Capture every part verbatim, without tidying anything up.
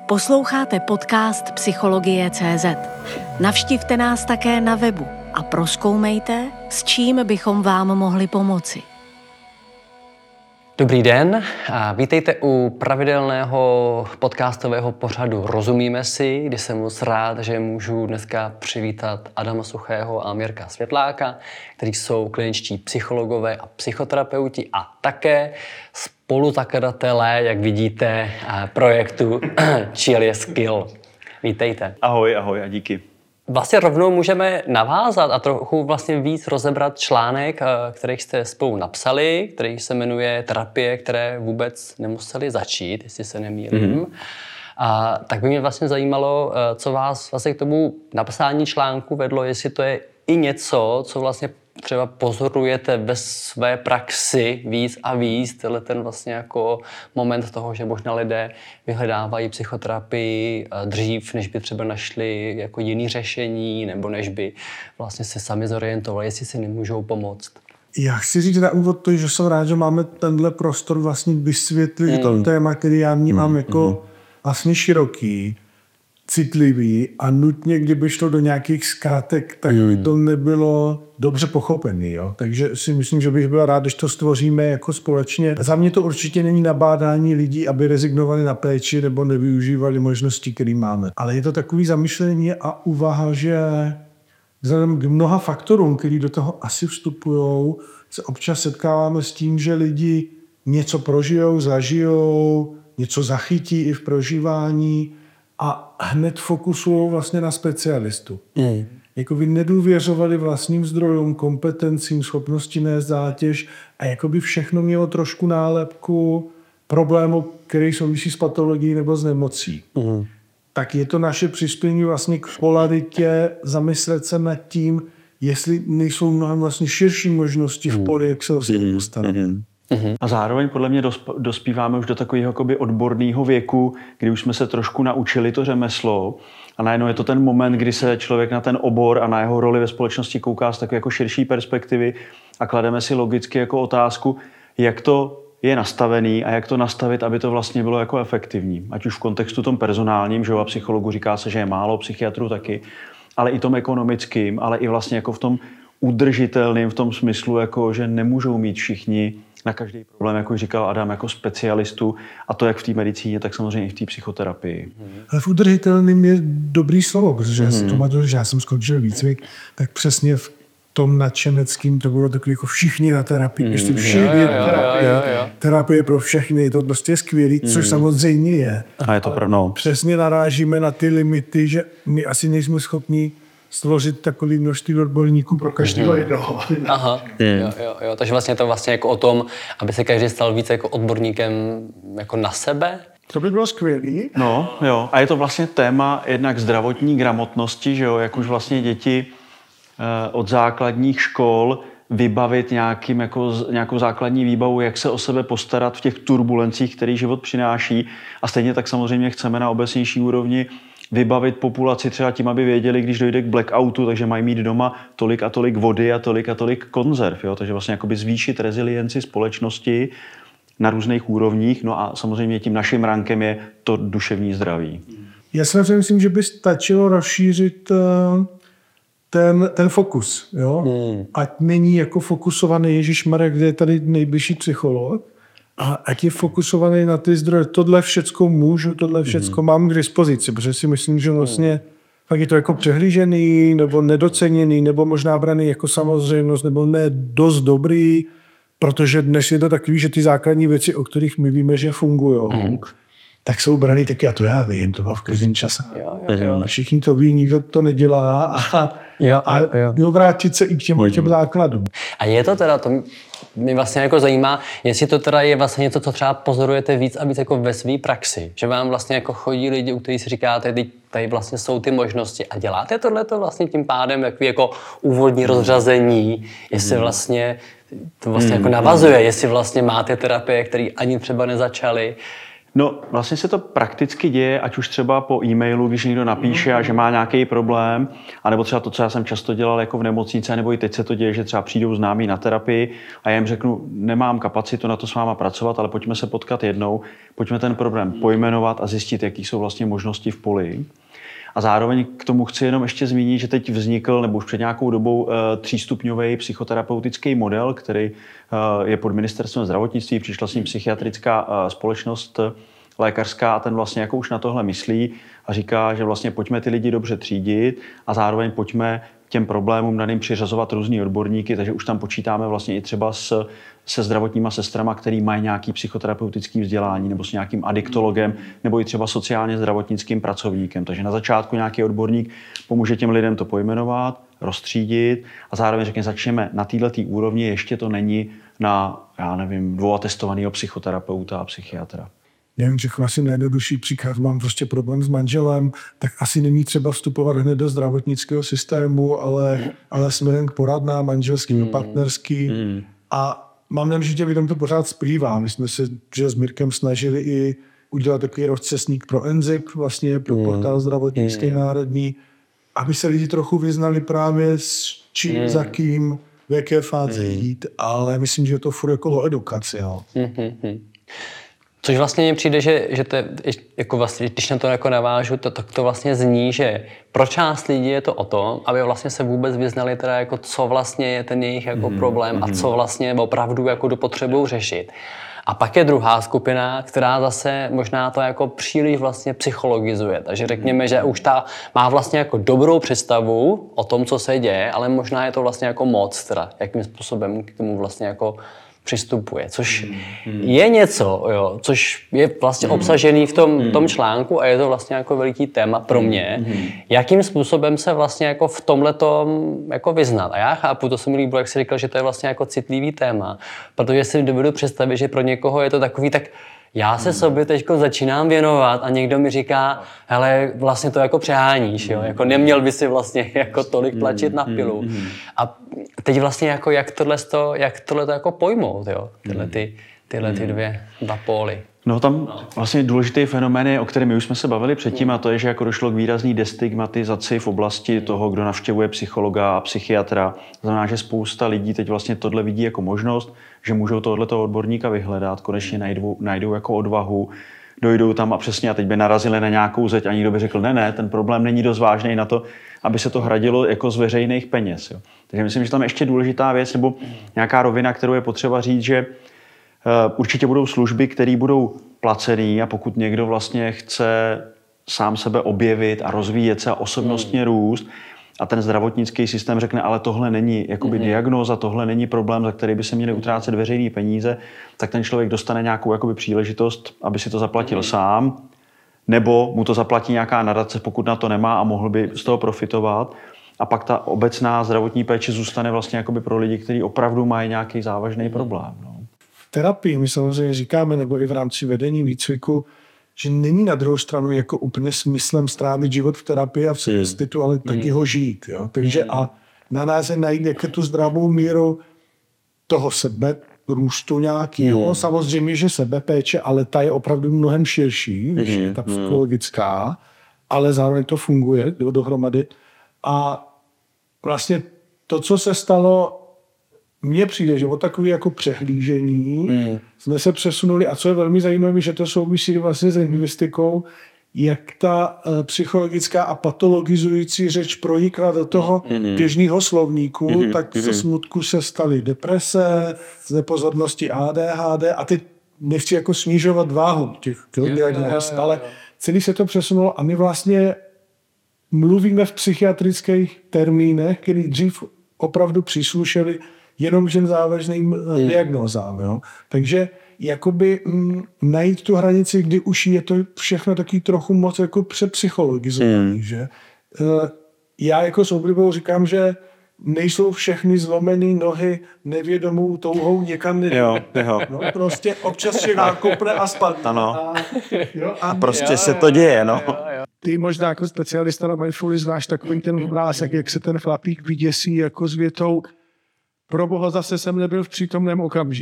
Posloucháte podcast Psychologie tečka cé zet. Navštivte nás také na webu a prozkoumejte, s čím bychom vám mohli pomoci. Dobrý den a vítejte u pravidelného podcastového pořadu Rozumíme si, kdy jsem moc rád, že můžu dneska přivítat Adama Suchého a Mirka Světláka, kteří jsou kliničtí psychologové a psychoterapeuti a také spoluzakladatelé, jak vidíte, projektu Chill je skill. Vítejte. Ahoj, ahoj a díky. Vlastně rovnou můžeme navázat a trochu vlastně víc rozebrat článek, který jste spolu napsali, který se jmenuje Terapie, které vůbec nemuseli začít, jestli se nemýlím. Mm-hmm. A tak by mě vlastně zajímalo, co vás vlastně k tomu napsání článku vedlo, jestli to je i něco, co vlastně třeba pozorujete ve své praxi víc a víc, tenhle ten vlastně jako moment toho, že možná lidé vyhledávají psychoterapii dřív, než by třeba našli jako jiný řešení, nebo než by vlastně se sami zorientovali, jestli si nemůžou pomoct. Já chci říct na úvod to, že jsem rád, že máme tenhle prostor vlastně vysvětlit mm. to téma, který já vnímám mm. jako mm. vlastně široký, citlivý a nutně, kdyby šlo do nějakých zkrátek, tak by to nebylo dobře pochopený. Jo? Takže si myslím, že bych byl rád, když to stvoříme jako společně. Za mě to určitě není nabádání lidí, aby rezignovali na péči nebo nevyužívali možnosti, které máme. Ale je to takový zamyšlení a úvaha, že vzhledem k mnoha faktorům, který do toho asi vstupují, se občas setkáváme s tím, že lidi něco prožijou, zažijou, něco zachytí i v prožívání a hned fokusují vlastně na specialistu. Mm. Jako by nedůvěřovali vlastním zdrojům, kompetencím, schopnosti nést zátěž a jako by všechno mělo trošku nálepku problému, který souvisí s patologií nebo s nemocí. Mm. Tak je to naše přispění vlastně k polaritě zamyslet se nad tím, jestli nejsou mnohem vlastně širší možnosti v poli, jak se o sebe postarat. Uhum. A zároveň podle mě dospíváme už do takového jakoby odborného věku, kdy už jsme se trošku naučili to řemeslo a najednou je to ten moment, kdy se člověk na ten obor a na jeho roli ve společnosti kouká z takové jako širší perspektivy a klademe si logicky jako otázku, jak to je nastavený a jak to nastavit, aby to vlastně bylo jako efektivní. Ať už v kontextu tom personálním, že a psychologu říká se, že je málo, psychiatrů taky, ale i tom ekonomickým, ale i vlastně jako v tom udržitelným, v tom smyslu, jako, že nemůžou mít všichni na každý problém, jako říkal Adam, jako specialistu, a to jak v té medicíně, tak samozřejmě i v té psychoterapii. Ale v udržitelným je dobrý slovo, protože já si to pamatuju, že já jsem skončil výcvik, tak přesně v tom nadšeneckým to bylo takový jako všichni na terapii, mm. ještě všichni jo, jo, terapie, jo, jo. terapie pro všechny, to prostě je skvělý, mm. což samozřejmě je. A je to pravda. Přesně narážíme na ty limity, že my asi nejsme schopni stvořit takový množství odborníků pro každého jednoho. Aha, jo, jo, jo. Takže vlastně to vlastně jako o tom, aby se každý stal více jako odborníkem jako na sebe. To by bylo skvělý. No, jo. A je to vlastně téma jednak zdravotní gramotnosti, že jo, jak už vlastně děti eh, od základních škol vybavit nějakým, jako, nějakou základní výbavu, jak se o sebe postarat v těch turbulencích, který život přináší. A stejně tak samozřejmě chceme na obecnější úrovni vybavit populaci třeba tím, aby věděli, když dojde k blackoutu, takže mají mít doma tolik a tolik vody a tolik a tolik konzerv. Jo? Takže vlastně jakoby zvýšit rezilienci společnosti na různých úrovních. No a samozřejmě tím naším rankem je to duševní zdraví. Já si myslím, že by stačilo rozšířit ten, ten fokus. Jo? Hmm. Ať není jako fokusovaný Ježišmarek, kde je tady nejbližší psycholog, a ať je fokusovaný na ty zdroje. Tohle všecko můžu, tohle všecko mm. mám k dispozici, protože si myslím, že vlastně pak je to jako přehlížený, nebo nedoceněný, nebo možná braný jako samozřejmost, nebo ne dost dobrý, protože dnes je to takový, že ty základní věci, o kterých my víme, že fungují, mm. tak jsou braný taky, a to já vím, to bylo v každém čase. Jo, jo, jo. Všichni to ví, nikdo to nedělá a, jo, a jo. vrátit se i k těm, těm základům. A je to teda, to mě vlastně jako zajímá, jestli to teda je vlastně něco, co třeba pozorujete víc a víc jako ve své praxi. Že vám vlastně jako chodí lidi, u kterých si říkáte, teď tady vlastně jsou ty možnosti a děláte tohleto vlastně tím pádem jako, jako úvodní rozřazení, jestli vlastně to vlastně jako navazuje, jestli vlastně máte terapie, které ani třeba nezačaly, No, vlastně se to prakticky děje, ať už třeba po e-mailu, když někdo napíše a že má nějaký problém, anebo třeba to, co já jsem často dělal jako v nemocnici, nebo i teď se to děje, že třeba přijdou známí na terapii a já jim řeknu, nemám kapacitu na to s váma pracovat, ale pojďme se potkat jednou, pojďme ten problém pojmenovat a zjistit, jaký jsou vlastně možnosti v poli. A zároveň k tomu chci jenom ještě zmínit, že teď vznikl, nebo už před nějakou dobou, třístupňový psychoterapeutický model, který je pod ministerstvem zdravotnictví, přišla s ním psychiatrická společnost lékařská a ten vlastně jako už na tohle myslí a říká, že vlastně pojďme ty lidi dobře třídit a zároveň pojďme těm problémům daným přiřazovat různý odborníky, takže už tam počítáme vlastně i třeba s, se zdravotníma sestrama, který mají nějaký psychoterapeutický vzdělání, nebo s nějakým adiktologem, nebo i třeba sociálně zdravotnickým pracovníkem. Takže na začátku nějaký odborník pomůže těm lidem to pojmenovat, rozstřídit a zároveň řekne, začneme na této úrovni, ještě to není na, já nevím, dvouatestovaného psychoterapeuta a psychiatra. Já vím, že asi nejjednodušší příklad, mám prostě problém s manželem, tak asi není třeba vstupovat hned do zdravotnického systému, ale, ale směrem k poradnám manželský, mm. partnerský. Mm. A mám nem, že lidem to pořád splývá. My jsme se že s Mirkem snažili i udělat takový rozcestník pro Enzip, vlastně pro mm. portál zdravotnický mm. národní, aby se lidi trochu vyznali právě s čím, mm. za kým, v jaké fázi mm. jít, ale myslím, že to furt jako edukace. Jo. Mm-hmm. Což vlastně mně přijde, že, že to je, jako vlastně, když na to jako navážu, to, to, to vlastně zní, že pro část lidí je to o tom, aby vlastně se vůbec vyznali teda jako co vlastně je ten jejich jako mm, problém mm. a co vlastně opravdu jako potřebují řešit. A pak je druhá skupina, která zase možná to jako příliš vlastně psychologizuje. Takže řekněme, že už ta má vlastně jako dobrou představu o tom, co se děje, ale možná je to vlastně jako moc, teda jakým způsobem k tomu vlastně jako přistupuje, což hmm. je něco, jo, což je vlastně obsažený v tom, hmm. tom článku a je to vlastně jako veliký téma pro mě, hmm. jakým způsobem se vlastně jako v tomhletom jako vyznat. A já chápu, to se mi líbilo, jak jsi říkal, že to je vlastně jako citlivý téma, protože si dovedu představit, že pro někoho je to takový, tak já se sobě teďko začínám věnovat a někdo mi říká, hele, vlastně to jako přeháníš, jo? Jako neměl by si vlastně jako tolik tlačit na pilu. A teď vlastně jako jak tohle to, jak tohle to jako pojmout, jo? Tyhle ty, tyhle ty dvě, dva póly. No tam vlastně důležitý fenomén je, o kterém my už jsme se bavili předtím, a to je, že jako došlo k výrazný destigmatizaci v oblasti toho, kdo navštěvuje psychologa a psychiatra. Znamená, že spousta lidí teď vlastně tohle vidí jako možnost, že můžou tohoto odborníka vyhledat, konečně najdou, najdou jako odvahu, dojdou tam a přesně a teď by narazili na nějakou zeď a někdo by řekl, ne, ne, ten problém není dost vážný na to, aby se to hradilo jako z veřejných peněz. Jo. Takže myslím, že tam ještě důležitá věc nebo nějaká rovina, kterou je potřeba říct, že určitě budou služby, které budou placený a pokud někdo vlastně chce sám sebe objevit a rozvíjet se a osobnostně růst a ten zdravotnický systém řekne, ale tohle není jakoby mm-hmm. diagnóza, tohle není problém, za který by se měly utrácet veřejné peníze, tak ten člověk dostane nějakou jakoby příležitost, aby si to zaplatil mm-hmm. sám, nebo mu to zaplatí nějaká nadace, pokud na to nemá a mohl by z toho profitovat. A pak ta obecná zdravotní péče zůstane vlastně jakoby pro lidi, kteří opravdu mají nějaký závažný problém. No. V terapii my samozřejmě říkáme, nebo i v rámci vedení výcviku, že není na druhou stranu jako úplně smyslem strávit život v terapii a v institutu, ale taky ho žít. Jo? Takže a na nás je najít jako tu zdravou míru toho sebe, růstu nějakého. Samozřejmě, že sebepéče, ale ta je opravdu mnohem širší, než je ta psychologická, ale zároveň to funguje dohromady. A vlastně to, co se stalo, mně přijde, že o takové jako přehlížení mm. jsme se přesunuli a co je velmi zajímavé, že to souvisí vlastně s lingvistikou, jak ta uh, psychologická a patologizující řeč pronikla do toho mm. běžného slovníku, mm. tak ze smutku se staly deprese, z nepozornosti A D H D a teď nechci jako snižovat váhu těch diagnóz, ale celý se to přesunulo a my vlastně mluvíme v psychiatrických termínech, který dřív opravdu příslušeli jenom těm závažným mm. diagnózám. Jo? Takže jakoby m, najít tu hranici, kdy už je to všechno taky trochu moc jako přepsychologizovaný. Mm. Že? E, já jako s oblibou říkám, že nejsou všechny zlomený nohy nevědomou touhou někam nejde. Jo, jo. No, prostě občas se nákopne a spadne. Ano. A, jo, a, a prostě jo, se to děje. No. Jo, jo. Ty možná jako specialista na mindfulness znáš takový ten obrázek, jak se ten chlapík vyděsí jako s větou pro boha zase jsem nebyl v přítomném okamžiku.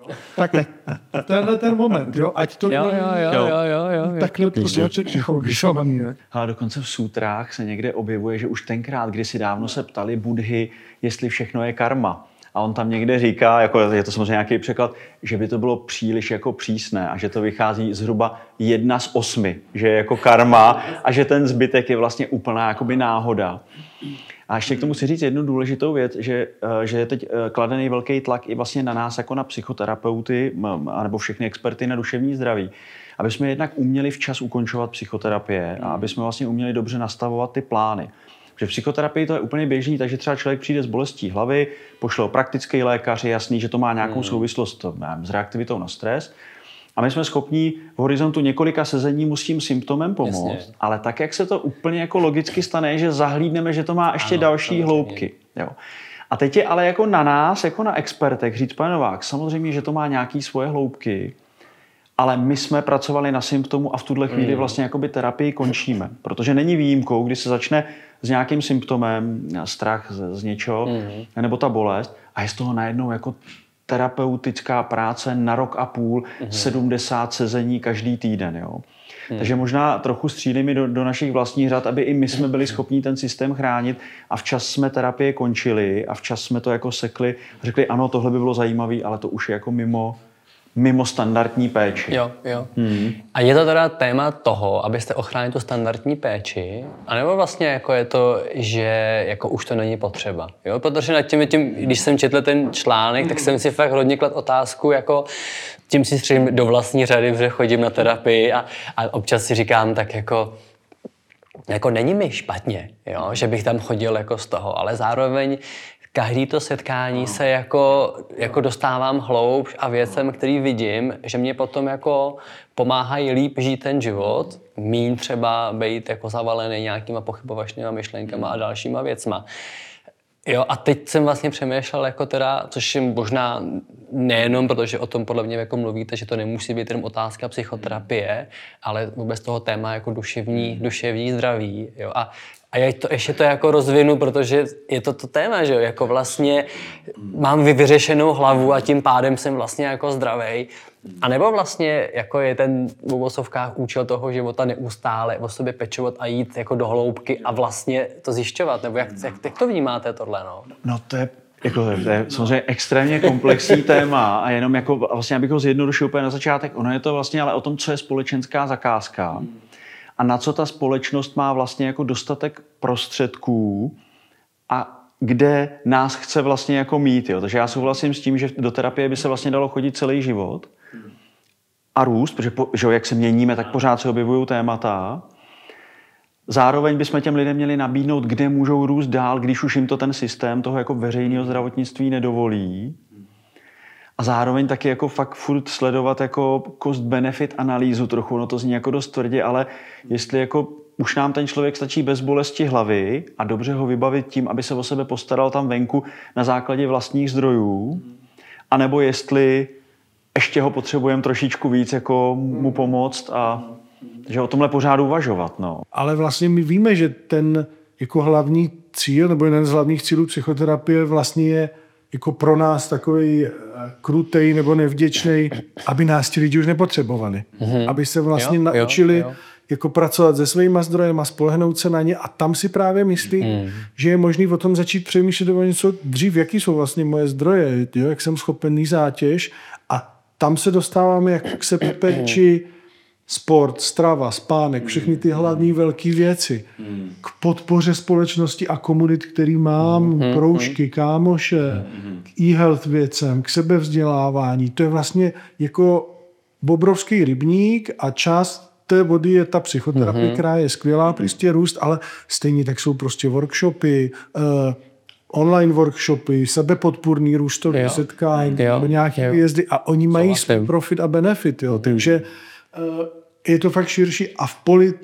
Tak tenhle ten moment, jo, ať to... Jo, jo, jo, jo, jo, jo. Takhle posluchače psychologišovaný, ne? A dokonce v sútrách se někde objevuje, že už tenkrát, kdysi dávno se ptali Buddhy, jestli všechno je karma. A on tam někde říká, jako je to samozřejmě nějaký překlad, že by to bylo příliš jako přísné a že to vychází zhruba jedna z osmi, že je jako karma a že ten zbytek je vlastně úplná jakoby náhoda. A ještě k tomu si říct jednu důležitou věc, že, že je teď kladený velký tlak i vlastně na nás jako na psychoterapeuty anebo všechny experty na duševní zdraví, aby jsme jednak uměli včas ukončovat psychoterapie a aby jsme vlastně uměli dobře nastavovat ty plány. Že v psychoterapii to je úplně běžný, takže třeba člověk přijde s bolestí hlavy, pošle praktický lékař, je jasný, že to má nějakou souvislost s reaktivitou na stres. A my jsme schopni v horizontu několika sezení mu s tím symptomem pomoct, jasně. Ale tak, jak se to úplně jako logicky stane, že zahlídneme, že to má ještě ano, další hloubky. Jo. A teď je ale jako na nás, jako na expertech říct, pane Novák, samozřejmě, že to má nějaký svoje hloubky, ale my jsme pracovali na symptomu a v tuhle chvíli vlastně jakoby terapii končíme. Protože není výjimkou, kdy se začne s nějakým symptomem, strach z, z něčeho, mm. nebo ta bolest a je z toho najednou jako terapeutická práce na rok a půl, mm. sedmdesát sezení každý týden. Jo. Mm. Takže možná trochu střílíme do, do našich vlastních řad, aby i my jsme byli schopni ten systém chránit a včas jsme terapie končili a včas jsme to jako sekli a řekli, ano, tohle by bylo zajímavé, ale to už je jako mimo mimo standardní péči. Jo, jo. Hmm. A je to teda téma toho, abyste ochránili tu standardní péči, anebo vlastně jako je to, že jako už to není potřeba. Jo? Protože nad tím, tím, když jsem četl ten článek, tak jsem si fakt hodně kladl otázku, jako tím si střelím do vlastní řady, protože chodím na terapii a, a občas si říkám tak jako jako není mi špatně, jo? Že bych tam chodil jako z toho, ale zároveň každý to setkání se jako, jako dostávám hloubš a věcem, který vidím, že mě potom jako pomáhají líp žít ten život, míň třeba být jako zavalený nějakýma pochybovačnýma myšlenkama a dalšíma věcma. Jo, a teď jsem vlastně přemýšlel, jako teda, což je možná nejenom, protože o tom podle mě jako mluvíte, že to nemusí být jenom otázka psychoterapie, ale vůbec toho téma jako duševní, duševní zdraví. Jo, a A já to, ještě to jako rozvinu, protože je to to téma, že jo, jako vlastně mám vyřešenou hlavu a tím pádem jsem vlastně jako zdravej. A nebo vlastně jako je ten v uvozovkách účel toho života neustále o sobě pečovat a jít jako do hloubky a vlastně to zjišťovat, nebo jak, jak, jak to vnímáte tohle, no? No to je jako to je samozřejmě extrémně komplexní téma a jenom jako vlastně, abych ho zjednodušil úplně na začátek, ono je to vlastně ale o tom, co je společenská zakázka. A na co ta společnost má vlastně jako dostatek prostředků a kde nás chce vlastně jako mít. Jo. Takže já souhlasím s tím, že do terapie by se vlastně dalo chodit celý život a růst, protože po, že jak se měníme, tak pořád se objevují témata. Zároveň bychom těm lidem měli nabídnout, kde můžou růst dál, když už jim to ten systém toho jako veřejného zdravotnictví nedovolí. A zároveň taky jako fakt furt sledovat jako cost-benefit analýzu trochu, no to zní jako dost tvrdě, ale jestli jako už nám ten člověk stačí bez bolesti hlavy a dobře ho vybavit tím, aby se o sebe postaral tam venku na základě vlastních zdrojů, anebo jestli ještě ho potřebujeme trošičku víc jako mu pomoct a že o tomhle pořád uvažovat. No. Ale vlastně my víme, že ten jako hlavní cíl, nebo jeden z hlavních cílů psychoterapie vlastně je jako pro nás takový krutej nebo nevděčnej, aby nás ti lidi už nepotřebovali. Mm-hmm. Aby se vlastně jo, naučili jo, jo. jako pracovat se svýma zdrojema, spolehnout se na ně a tam si právě myslí, mm. že je možný o tom začít přemýšlet o něco dřív, jaký jsou vlastně moje zdroje, jo, jak jsem schopený zátěž a tam se dostáváme jak k sebepéči, sport, strava, spánek, všechny ty hlavní velké věci. Mm. K podpoře společnosti a komunit, který mám, mm. kroužky, kámoše, mm. k e-health věcem, k sebevzdělávání. To je vlastně jako obrovský rybník a část té vody je ta psychoterapie, mm. která je skvělá, prostě růst, ale stejně tak jsou prostě workshopy, uh, online workshopy, sebepodpůrný růstový setkání, nějaké výjezdy a oni mají profit a benefit. Jo. Takže uh, je to fakt širší a v politi-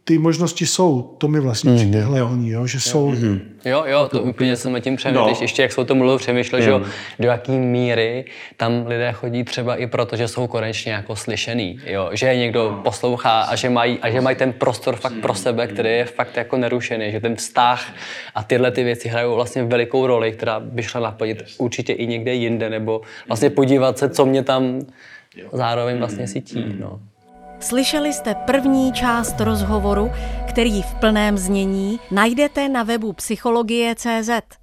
ty možnosti jsou, to mi vlastně přijde hlavní, jo, že jsou... Mm-hmm. Jo, jo, to úplně jsem tím přemýšlel, no. Ještě jak jsou to mluvil, přemýšlel, že jo, do jaký míry tam lidé chodí třeba i proto, že jsou konečně jako slyšený, jo, že je někdo poslouchá a že mají, a že mají ten prostor fakt pro sebe, který je fakt jako nerušený, že ten vztah a tyhle ty věci hrajou vlastně velikou roli, která by šla naplnit určitě i někde jinde, nebo vlastně podívat se, co mě tam zároveň vlastně sytí, no. Slyšeli jste první část rozhovoru, který v plném znění najdete na webu psychologie tečka cé zet.